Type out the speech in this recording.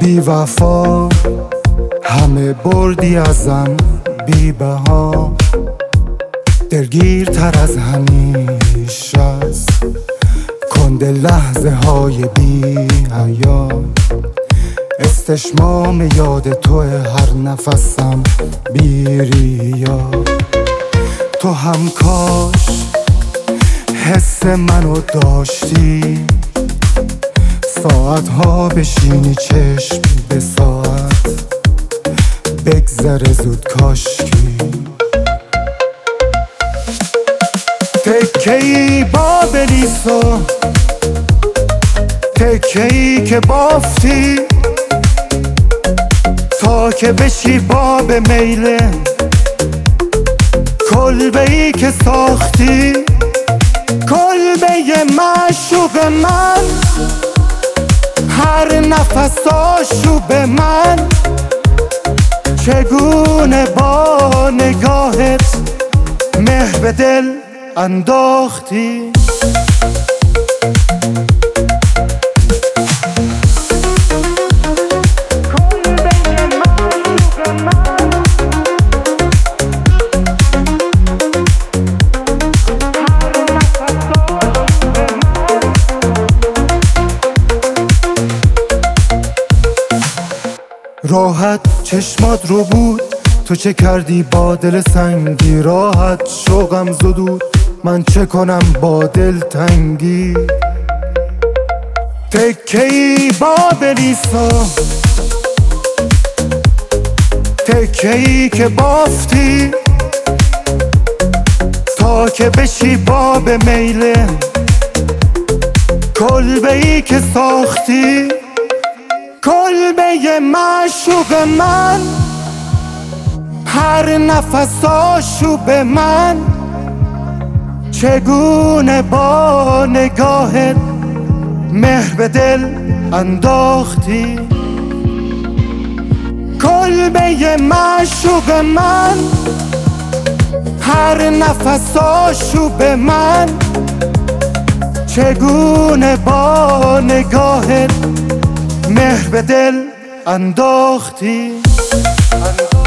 بی وفا همه بردی ازم بی بها، دلگیرتر از همیشه است کند لحظه های بی حیا. استشمام یاد تو هر نفسم بی ریا. تو هم کاش حس منو داشتی، ساعتها بشینی چشم به ساعت بگذره زود کاشکی. تکه‌ای با بلیسو، تکه‌ای که بافتی تا که بشی باب میله، کلبه‌ای که ساختی کلبه معشوق من، هر نفس آشوب من. چگونه با نگاهت مهر به دل انداختی. راحت چشمات رو بود، تو چه کردی با دل سنگی؟ راحت شوقم زدود، من چه کنم با دل تنگی؟ تکه‌ای با بلیسا، تکه‌ای که بافتی تا که بشی باب میله، کلبه‌ای که ساختی کلبه معشوق من، هر نفس آشوب من. چگونه با نگاهت مهر به دل انداختی. کلبه معشوق من، هر نفس آشوب من. چگونه با نگاهت مهر به دل انداختی.